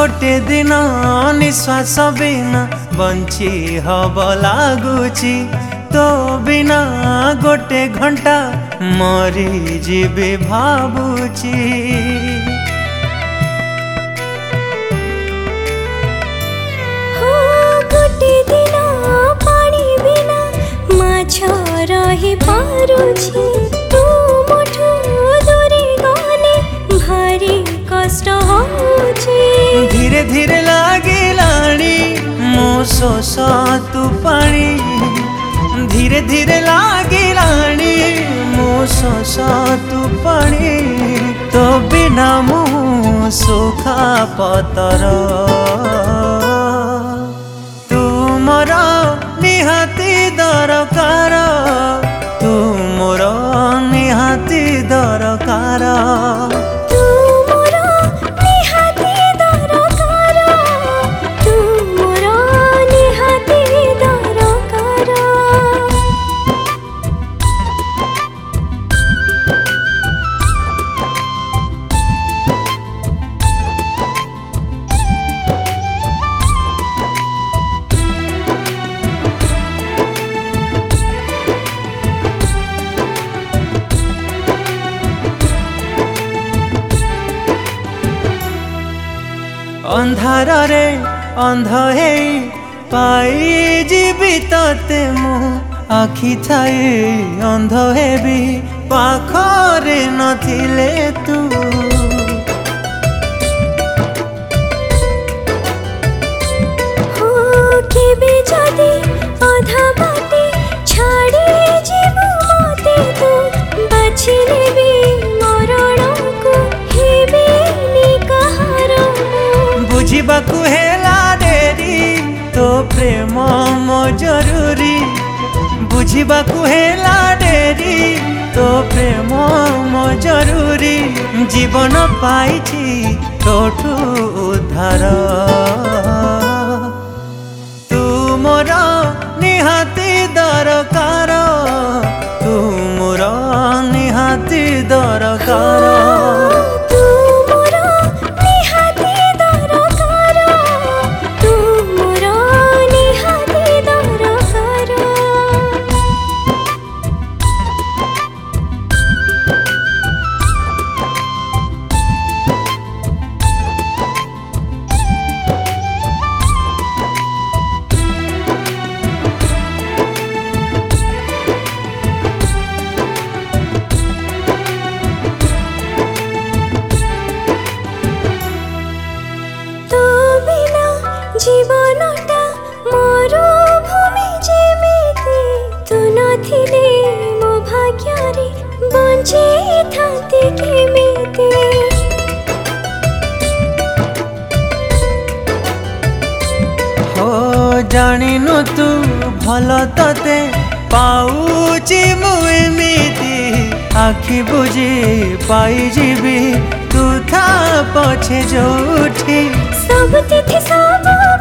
गोटे दिन निश्वास बिना बंची हब लगुची तो बिना गोटे घंटा मरी जीवी भावुची। गोटे दिन पानी बिना माछ रही पारुछि तू मोठू दूरी गने भारी कष्ट होछि। धीरे धीरे लागिलाणी मो शोष तू पानी धीरे धीरे लागिलाणी मो शोष तू पानी तो बिना मु सुखा पतर तू मोर निहाती दरकार तू मोर निहाती दरकार। अंधार रे अंध हे पाई जीवी तते मु आखि थाए अंध हेबी पाखरे नथिले तू। हो केबे जदी आधा बाटे छाड़ी जीवो मते तू बाछि लेबी मरण को हेबे नी कहारो बुझिबाकु हेला डेरी तो प्रेम मो जरूरी बुझिबाकु हेला डेरी तो प्रेम मो जरूरी जीवन पाइछि तोठू उद्धार तू मोर निहाती दरकार तू मोर निहाती दरकार। जीवनटा मोर भूमि जेमिति तू नथिले मो भाग्यरे बंचे थाती केमिति। हो जानिनु तू भल तते पाउची मु एमिति आखि बुझी पाई जीवी तू था पछे जोठी सब तिथि सब